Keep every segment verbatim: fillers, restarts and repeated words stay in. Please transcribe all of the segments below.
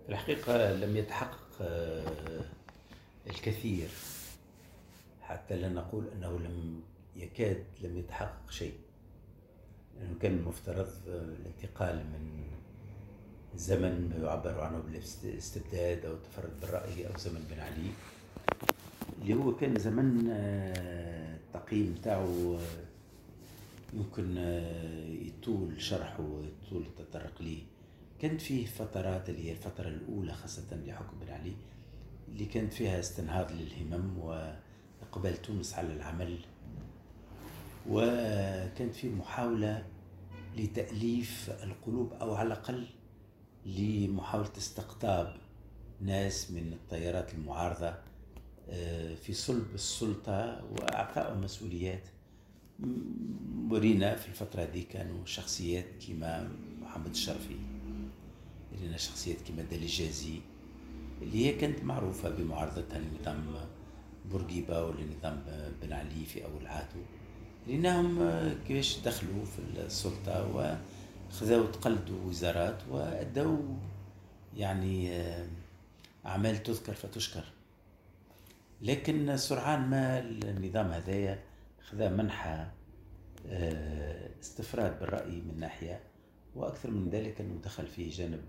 الحقيقة لم يتحقق آه، الكثير، حتى لا نقول أنه لم يكاد لم يتحقق شيء، لأنه كان المفترض آه، الانتقال من زمن ما يعبر عنه بالاستبداد أو التفرد بالرأي أو زمن بن علي، اللي هو كان زمن آه، التقييم تاعو آه، يمكن آه، يطول شرحه ويطول التطرق ليه. كانت فيه فترات اللي هي الفترة الأولى خاصة لحكم بن علي اللي كانت فيها استنهاض للهمم وإقبال تونس على العمل، وكانت في محاولة لتأليف القلوب أو على الأقل لمحاولة استقطاب ناس من التيارات المعارضة آه، في صلب السلطة وإعطائهم مسؤوليات. ورينا في الفترة هذه كانوا شخصيات كما محمد الشرفي، رينا شخصيات كما دالي جازي اللي هي كانت معروفة بمعارضتها لنظام بورقيبة ولنظام بن علي في أول عهده، لأنهم كيفاش دخلوا في السلطة وخذوا تقلدوا وزارات وأدوا يعني أعمال تذكر فتشكر. لكن سرعان ما النظام هذايا خذا منحى استفراد بالرأي من ناحية، وأكثر من ذلك أنه دخل فيه جانب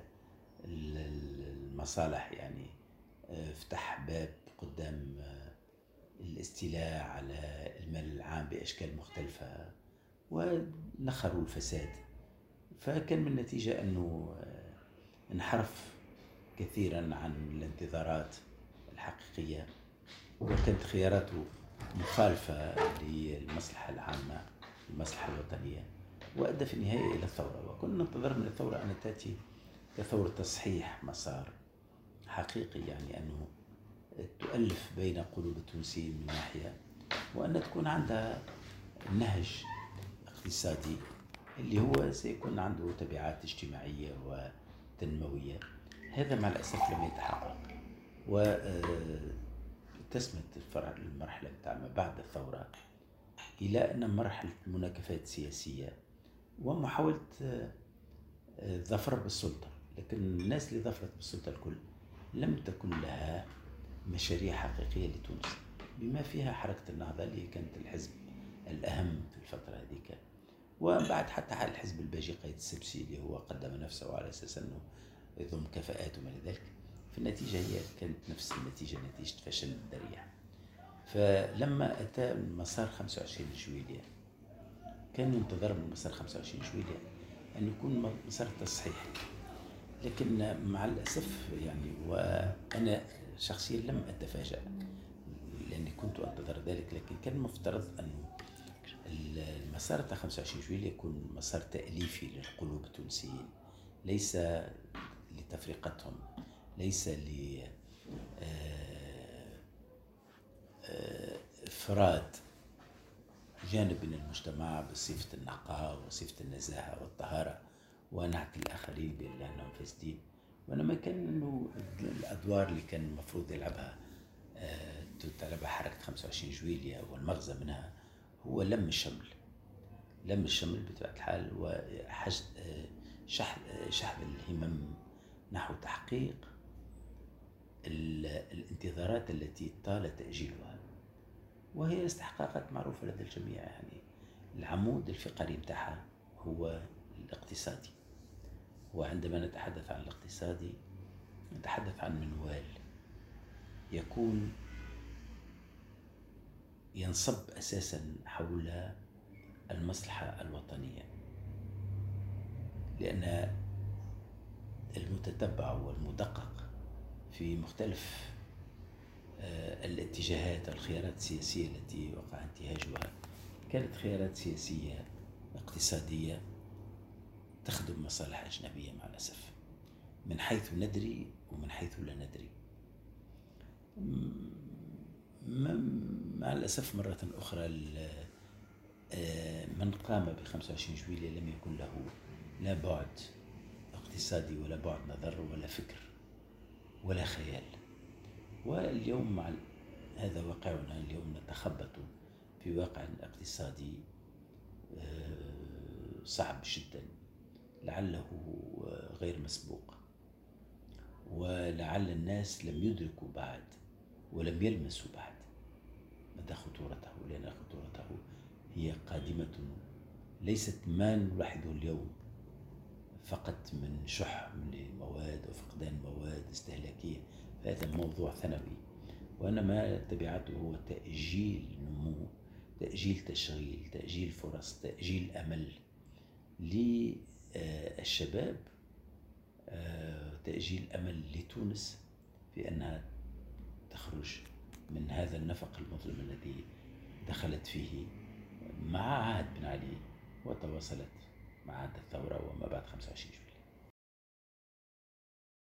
المصالح، يعني فتح باب قدام الاستيلاء على المال العام بأشكال مختلفة ونخروا الفساد. فكان من النتيجة أنه انحرف كثيرا عن الانتظارات الحقيقية، وكانت خياراته مخالفة للمصلحة العامة المصلحة الوطنية، وأدى في النهاية إلى الثورة. وكنا ننتظر من الثورة أن تأتي كثورة تصحيح مسار حقيقي، يعني أنه تؤلف بين قلوب التونسيين من ناحية، وأن تكون عندها نهج اقتصادي اللي هو سيكون عنده تبعات اجتماعية وتنموية. هذا مع الأسف لم يتحقق، وتسمت المرحلة بتاع ما بعد الثورة إلى أن مرحلة المناكفات السياسية ومحاولة الظفر بالسلطة. لكن الناس اللي ظفرت بالسلطة الكل لم تكن لها مشاريع حقيقية لتونس، بما فيها حركة النهضة اللي كانت الحزب الأهم في الفترة هذيك، وبعد حتى حال الحزب الباجي قايد السبسي اللي هو قدم نفسه على أساس أنه يضم كفاءات وما ذلك. في النتيجة هي كانت نفس النتيجة، نتيجة فشل ذريع. فلما أتى من مسار خمسة وعشرين جويلية كان ينتظر من مسار خمسة وعشرين جويلية أن يكون مسار تصحيح، لكن مع الأسف يعني وأنا شخصيا لم أتفاجأ لأني كنت أنتظر ذلك، لكن كان مفترض أن المسار تاع خمسة وعشرين جويلية يكون مسار تأليفي للقلوب التونسيين، ليس لتفرقتهم، ليس ل إفراد جانب من المجتمع بصفة النقاء وصفة النزاهة والطهارة ونعت الآخرين بأنهم فاسدين. وإنما كان أنه الأدوار اللي كان المفروض يلعبها آه تلعبها حركة خمسة وعشرين جويلية، والمغزى منها هو لم الشمل لم الشمل بطبيعة الحال، وشحذ شحذ الهمم نحو تحقيق الانتظارات التي طال تأجيلها، وهي استحقاقات معروفة لدى الجميع. يعني العمود الفقري متاعها هو الاقتصادي، وعندما نتحدث عن الاقتصادي نتحدث عن منوال يكون ينصب أساسا حول المصلحة الوطنية، لأن المتتبع والمدقق في مختلف الاتجاهات الخيارات السياسية التي وقع انتهاجها كانت خيارات سياسية اقتصادية تخدم مصالح أجنبية مع الأسف، من حيث ندري ومن حيث لا ندري. مع الأسف مرة أخرى من قام ب خمسة وعشرين جويلية لم يكن له لا بعد اقتصادي ولا بعد نظر ولا فكر ولا خيال. واليوم مع هذا واقعنا، اليوم نتخبط في واقع اقتصادي صعب جدا لعله غير مسبوق، ولعل الناس لم يدركوا بعد ولم يلمسوا بعد مدى خطورته، لأن خطورته هي قادمة ليست ما نلاحظه اليوم فقط من شح لمواد وفقدان مواد استهلاكية، فهذا موضوع ثانوي، وإنما تبعته هو تأجيل نمو، تأجيل تشغيل، تأجيل فرص، تأجيل أمل للشباب، تأجيل أمل لتونس في أنها تخرج من هذا النفق المظلم الذي دخلت فيه مع عهد بن علي وتواصلت مع عهد الثورة وما بعد خمسة وعشرين جويلية.